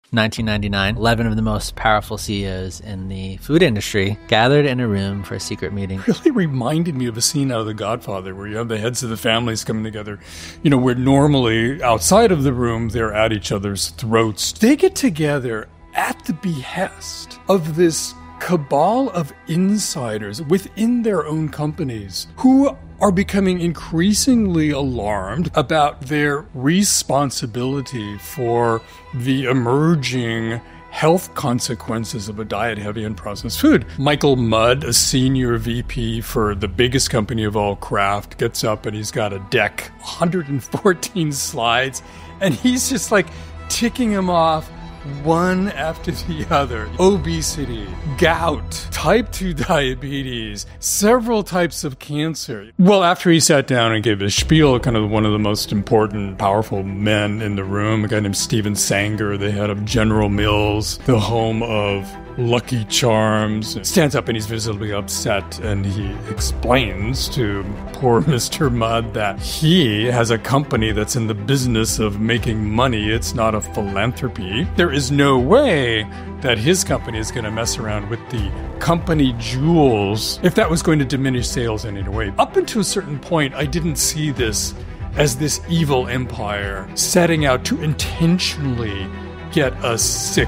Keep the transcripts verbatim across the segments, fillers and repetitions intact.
nineteen ninety-nine, eleven of the most powerful C E Os in the food industry gathered in a room for a secret meeting. Really reminded me of a scene out of The Godfather where you have the heads of the families coming together, you know, where normally outside of the room they're at each other's throats. They get together at the behest of this cabal of insiders within their own companies who are becoming increasingly alarmed about their responsibility for the emerging health consequences of a diet heavy in processed food. Michael Mudd, a senior V P for the biggest company of all, Kraft, gets up and he's got a deck, one hundred fourteen slides, and he's just like ticking them off one after the other. Obesity, gout, type two diabetes, several types of cancer. Well, after he sat down and gave his spiel, kind of one of the most important, powerful men in the room, a guy named Stephen Sanger, the head of General Mills, the home of Lucky Charms, stands up and he's visibly upset, and he explains to poor Mister Mudd that he has a company that's in the business of making money. It's not a philanthropy. There is no way that his company is going to mess around with the company jewels if that was going to diminish sales in any way. Up until a certain point, I didn't see this as this evil empire setting out to intentionally get us sick.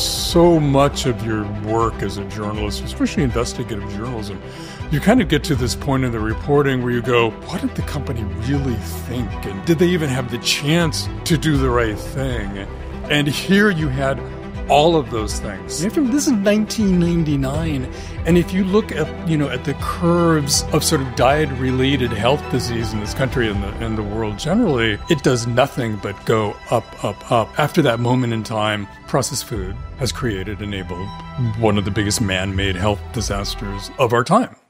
So much of your work as a journalist, especially investigative journalism, you kind of get to this point in the reporting where you go, what did the company really think? And did they even have the chance to do the right thing? And here you had all of those things. This is nineteen ninety-nine, and if you look at, you know, at the curves of sort of diet-related health disease in this country and the, and the world generally, it does nothing but go up, up, up. After that moment in time, processed food has created, enabled one of the biggest man-made health disasters of our time.